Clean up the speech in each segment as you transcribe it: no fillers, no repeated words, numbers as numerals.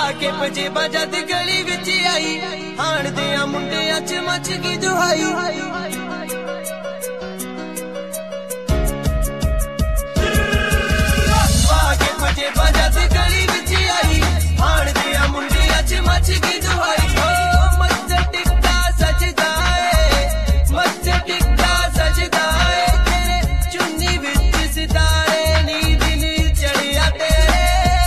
के पंजेबां जद गली विच आई, हाण दियां मुंडियां च मच गई दुहाई। के पंजेबां जद गली विच आई, हाण दियां मुंडियां च मच गई दुहाई। मत्थे टिक्का सजदा है, मत्थे टिक्का सजदा है, तेरे चुन्नी विच सितारे नी दिल चढ़िया तेरे।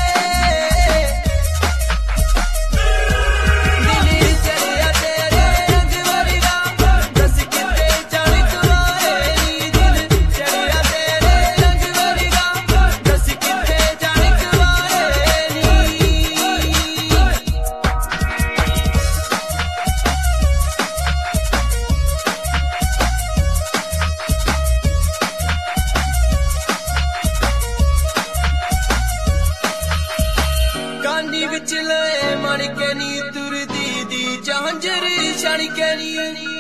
दिल चढ़िया तेरे रंग वर्गा, दस किते चढ़ कुआरे नी। दिल चढ़िया तेरे रंग वर्गा, दस किते चढ़ कुआरे नी। कानी विच ले मण के नी तुरदी दी झांझर छड़ के नी।